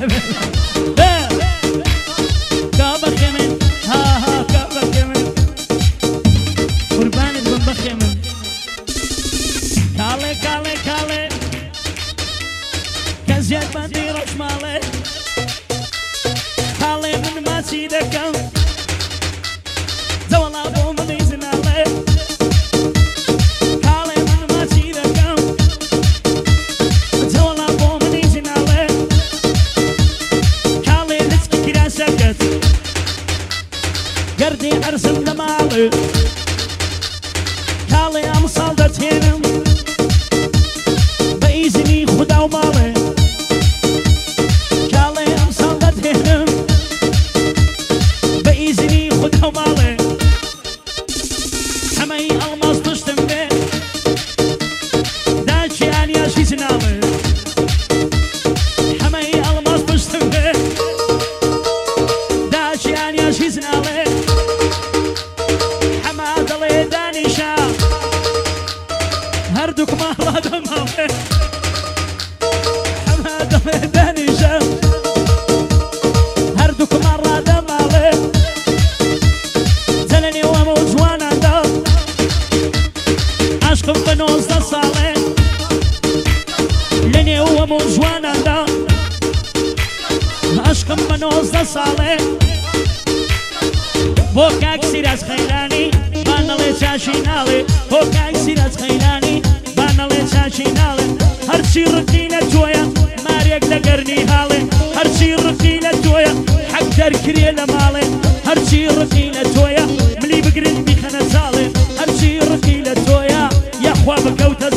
كابك من ها كابك من قرباني بنبخ من كالي كالي كالي كزياد بندي رشمالي كالي من ما سيدكم زوالا بو من يزنالي كالي من ما سيدكم زوالا بو من يزنالي كالي لسكي كرا سكت قردي ارسل دمالي كالي امصال دتينم بإذني خدا ومالي كالي امصال دتينم بإذني خدا ومالي حمي الماس تشتم بي داشي انيا شي زنالي حمي الماس تشتم بي داشي انيا شي زنالي حماد الله دانيشا هردوك مالا دمالي حماد الله دانيشا هردوك مرة دمالي زلني وموت وانا دم عشقم بنوزده صالي لني وموت وانا دم عشقم بنوزده صالي بوكاك سيراز خيلاني بانالي تشاشينالي بوكاك سيراز خيلاني بانالي تشاشينالي هرشي رقيلة تويا ماريك دقرني هالي هرشي رقيلة تويا حق دركري لمالي هرشي رقيلة تويا ملي بقرن بيخنا سالي هرشي رقيلة تويا يا اخوا بكوت